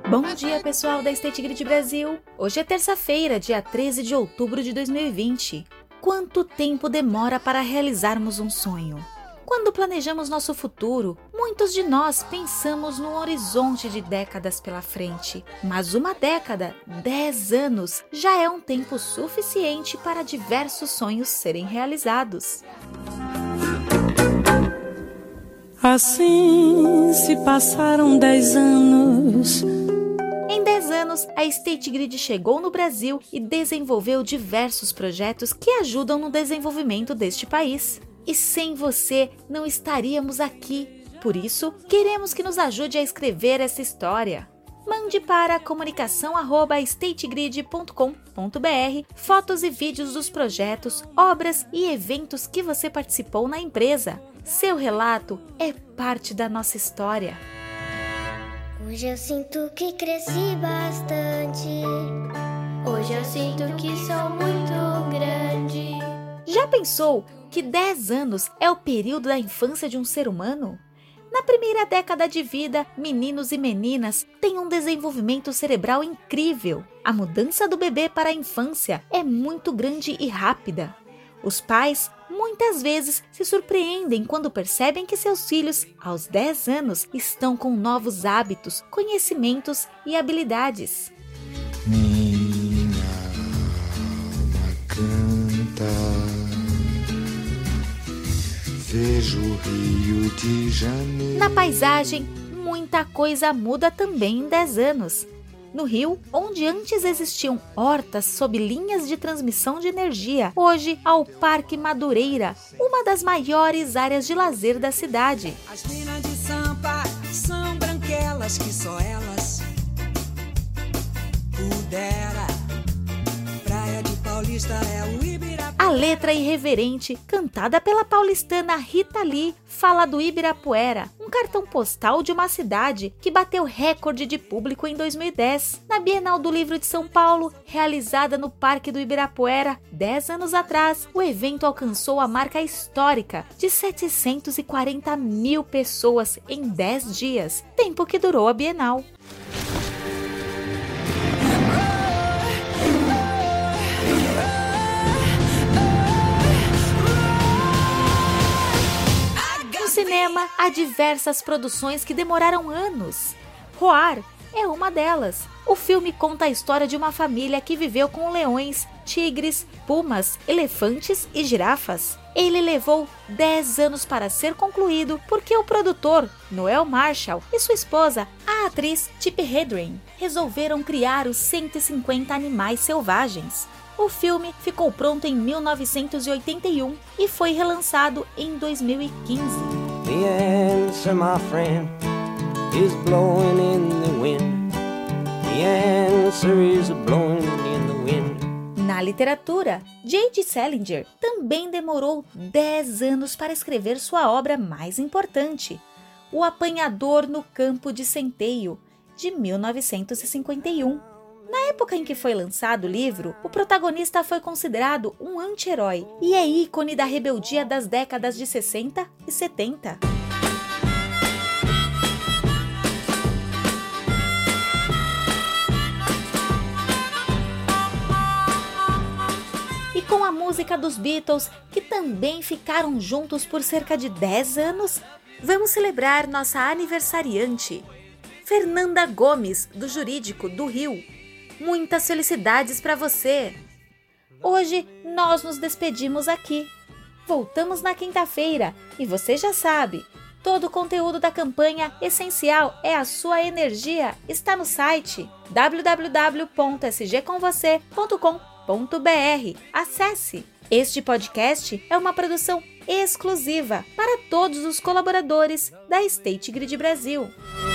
Bom dia, pessoal da State Grid Brasil! Hoje é terça-feira, dia 13 de outubro de 2020. Quanto tempo demora para realizarmos um sonho? Quando planejamos nosso futuro, muitos de nós pensamos num horizonte de décadas pela frente. Mas uma década, 10 anos, já é um tempo suficiente para diversos sonhos serem realizados. Assim se passaram 10 anos. Em 10 anos, a State Grid chegou no Brasil e desenvolveu diversos projetos que ajudam no desenvolvimento deste país. E sem você, não estaríamos aqui. Por isso, queremos que nos ajude a escrever essa história. Mande para comunicação@stategrid.com.br fotos e vídeos dos projetos, obras e eventos que você participou na empresa. Seu relato é parte da nossa história. Hoje eu sinto que cresci bastante. Hoje eu sinto que sou muito grande. Já pensou que 10 anos é o período da infância de um ser humano? Na primeira década de vida, meninos e meninas têm um desenvolvimento cerebral incrível. A mudança do bebê para a infância é muito grande e rápida. Os pais muitas vezes se surpreendem quando percebem que seus filhos, aos 10 anos, estão com novos hábitos, conhecimentos e habilidades. Minha alma canta, vejo o Rio de Janeiro. Na paisagem, muita coisa muda também em 10 anos. No Rio, onde antes existiam hortas sob linhas de transmissão de energia, hoje há o Parque Madureira, uma das maiores áreas de lazer da cidade. As minas de Sampa são branquelas que só elas pudera. Praia de Paulista é o Ibirapuera. A letra irreverente, cantada pela paulistana Rita Lee, fala do Ibirapuera, um cartão postal de uma cidade que bateu recorde de público em 2010. Na Bienal do Livro de São Paulo, realizada no Parque do Ibirapuera, 10 anos atrás, o evento alcançou a marca histórica de 740 mil pessoas em 10 dias, tempo que durou a Bienal. No cinema, há diversas produções que demoraram anos. Roar é uma delas. O filme conta a história de uma família que viveu com leões, tigres, pumas, elefantes e girafas. Ele levou 10 anos para ser concluído porque o produtor, Noel Marshall, e sua esposa, a atriz Tippi Hedren, resolveram criar os 150 animais selvagens. O filme ficou pronto em 1981 e foi relançado em 2015. The answer, my friend, is blowing in the wind. The answer is blowing in the wind. Na literatura, J.D. Salinger também demorou 10 anos para escrever sua obra mais importante, O Apanhador no Campo de Centeio, de 1951. Na época em que foi lançado o livro, o protagonista foi considerado um anti-herói e é ícone da rebeldia das décadas de 60 e 70. E com a música dos Beatles, que também ficaram juntos por cerca de 10 anos, vamos celebrar nossa aniversariante, Fernanda Gomes, do Jurídico do Rio. Muitas felicidades para você! Hoje nós nos despedimos aqui. Voltamos na quinta-feira e você já sabe, todo o conteúdo da campanha Essencial é a sua energia está no site www.sgcomvocê.com.br. Acesse! Este podcast é uma produção exclusiva para todos os colaboradores da State Grid Brasil.